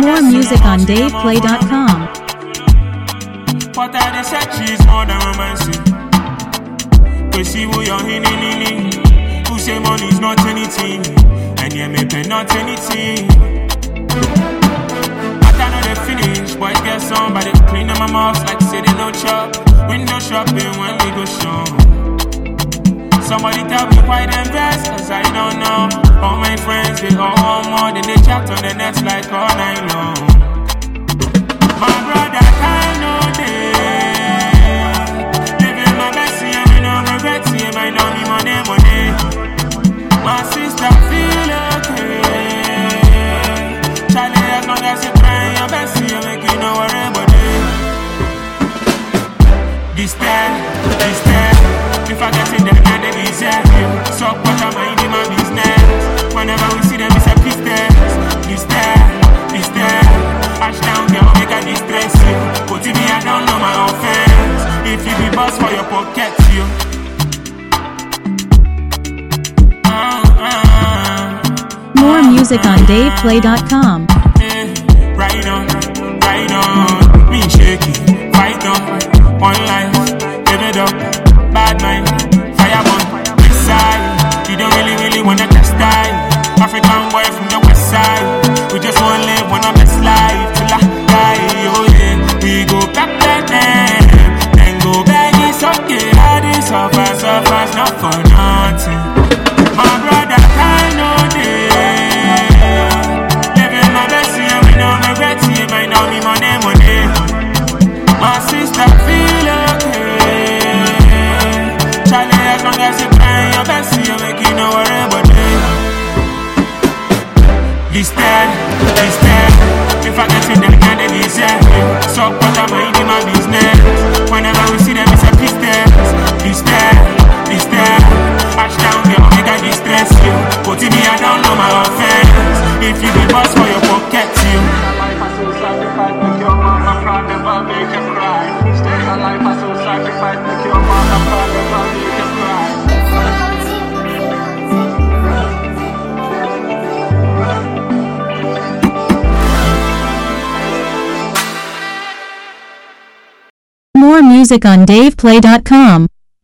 More music on DavePlay.com. But I said she's more than romancing. Cause she will your hinny. Who say money's not anything, and yeah, maybe not anything. I know they finish, boys get somebody clean up my mouth like say they no chop. Window shopping when we go show. Somebody tell me why them best, cause I don't know. All my friends, they all want more, then they chat on the nets like all night long. My brother, I know they living my best, yeah, me no regret, yeah, might not be money. My sister feel okay. Charlie, as long as you try your best, you make it no worry about it. This time, if I get in there, then they deserve you. So what am I in my business? Whenever we see them, it's a this time, hash down, girl, make a distress you. But if me, I don't know my offense. If you be boss for your pocket, you. More music on DavePlay.com. Right on. Me shaky, fight on. One life, give it up. Bad mind, fire burn. West side, you don't really wanna test die. African boy from the west side. We just wanna live one of best life till I die. Oh yeah, we go back then go back. It's okay, how this suffers not for nothing. My brother, I know this. Living my best, yeah, we no regret, yeah, might not be money. My sister feel okay. Charlie, as long as you try your best, you make it no worry about it. This time, if I get in there, then they deserve you. So what am I in my business? Whenever we see them, it's a business. This time, hash down, girl, make a distress you. But to me, I don't know my offense. If you be boss for your pocket, you. Life I so sacrifice, make your mama proud, never make you cry. Stay alive, I so sacrifice, make your mama proud, never make you cry. More music on DavePlay.com.